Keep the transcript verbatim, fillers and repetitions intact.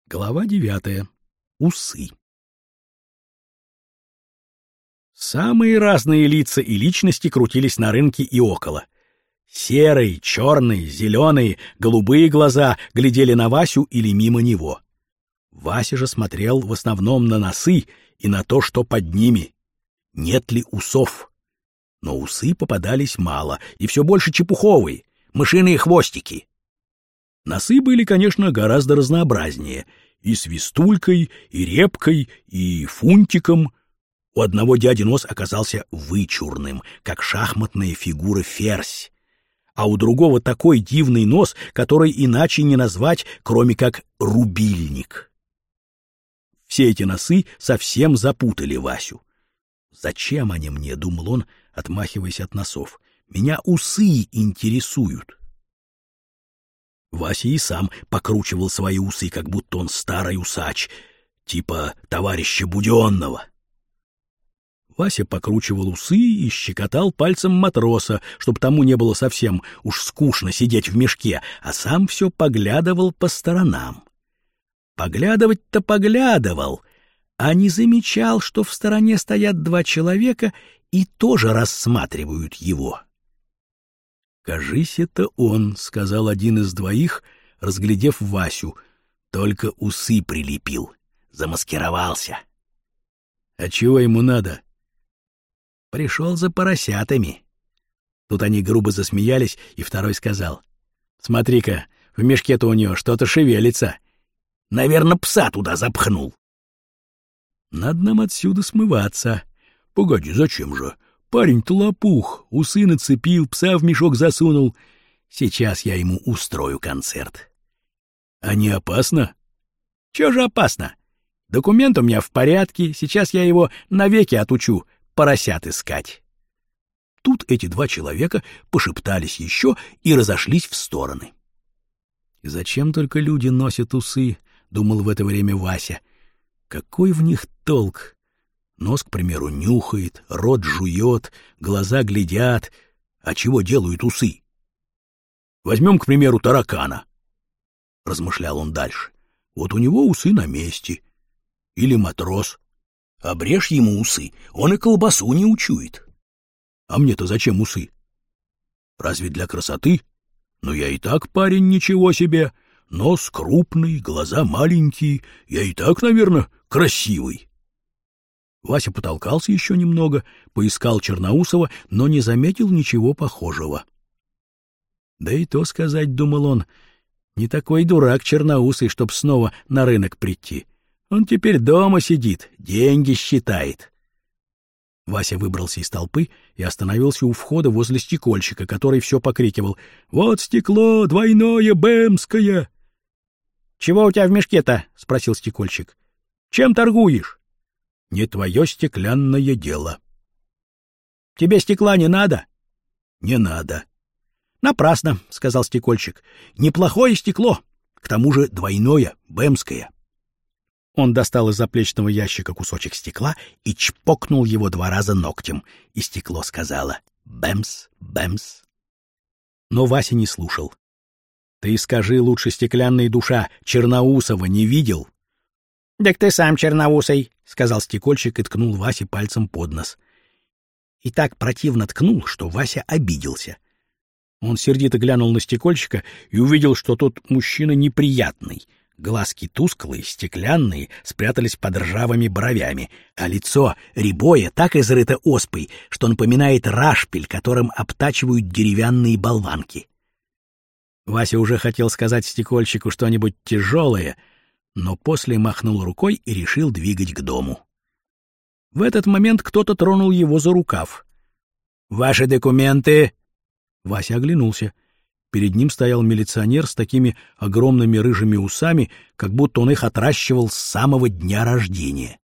Глава девятая. Усы. Самые разные лица и личности крутились на рынке и около. Серые, черные, зеленые, голубые глаза глядели на Васю или мимо него. Вася же смотрел в основном на носы и на то, что под ними. Нет ли усов? Но усы попадались мало, и все больше чепуховые, мышиные хвостики. Носы были, конечно, гораздо разнообразнее. И свистулькой, и репкой, и фунтиком. У одного дяди нос оказался вычурным, как шахматная фигура ферзь. А у другого такой дивный нос, который иначе не назвать, кроме как рубильник. Все эти носы совсем запутали Васю. «Зачем они мне?» — думал он, отмахиваясь от носов. «Меня усы интересуют». Вася и сам покручивал свои усы, как будто он старый усач, типа товарища Буденного. Вася покручивал усы и щекотал пальцем матроса, чтобы тому не было совсем уж скучно сидеть в мешке, а сам все поглядывал по сторонам. Поглядывать-то поглядывал, а не замечал, что в стороне стоят два человека и тоже рассматривают его. «Кажись, это он», — сказал один из двоих, разглядев Васю. «Только усы прилепил, замаскировался». «А чего ему надо?» «Пришел за поросятами». Тут они грубо засмеялись, и второй сказал: «Смотри-ка, в мешке-то у него что-то шевелится. Наверное, пса туда запхнул». «Надо нам отсюда смываться». «Погоди, зачем же? Парень-то лопух, усы нацепил, пса в мешок засунул. Сейчас я ему устрою концерт». «А не опасно?» «Чего же опасно? Документ у меня в порядке, сейчас я его навеки отучу поросят искать». Тут эти два человека пошептались еще и разошлись в стороны. «Зачем только люди носят усы?» — думал в это время Вася. «Какой в них толк? Нос, к примеру, нюхает, рот жует, глаза глядят. А чего делают усы? Возьмем, к примеру, таракана», — размышлял он дальше. «Вот у него усы на месте. Или матрос. Обрежь ему усы, он и колбасу не учует. А мне-то зачем усы? Разве для красоты? Но я и так парень ничего себе. Нос крупный, глаза маленькие. Я и так, наверное, красивый». Вася потолкался еще немного, поискал Черноусова, но не заметил ничего похожего. Да и то сказать, думал он, не такой дурак Черноусый, чтоб снова на рынок прийти. Он теперь дома сидит, деньги считает. Вася выбрался из толпы и остановился у входа возле стекольщика, который все покрикивал: «Вот стекло, двойное, бэмское!» «Чего у тебя в мешке-то?» — спросил стекольщик. «Чем торгуешь?» «Не твое стеклянное дело». «Тебе стекла не надо?» «Не надо». «Напрасно», — сказал стекольщик. «Неплохое стекло, к тому же двойное, бэмское». Он достал из заплечного ящика кусочек стекла и чпокнул его два раза ногтем, и стекло сказало: «Бэмс, бэмс». Но Вася не слушал. «Ты скажи лучше, стеклянная душа, Черноусова не видел?» «Так ты сам черноусый», — сказал стекольщик и ткнул Васе пальцем под нос. И так противно ткнул, что Вася обиделся. Он сердито глянул на стекольщика и увидел, что тот мужчина неприятный. Глазки тусклые, стеклянные, спрятались под ржавыми бровями, а лицо рябое так изрыто оспой, что напоминает рашпиль, которым обтачивают деревянные болванки. Вася уже хотел сказать стекольщику что-нибудь тяжелое, но после махнул рукой и решил двигать к дому. В этот момент кто-то тронул его за рукав. «Ваши документы!» Вася оглянулся. Перед ним стоял милиционер с такими огромными рыжими усами, как будто он их отращивал с самого дня рождения.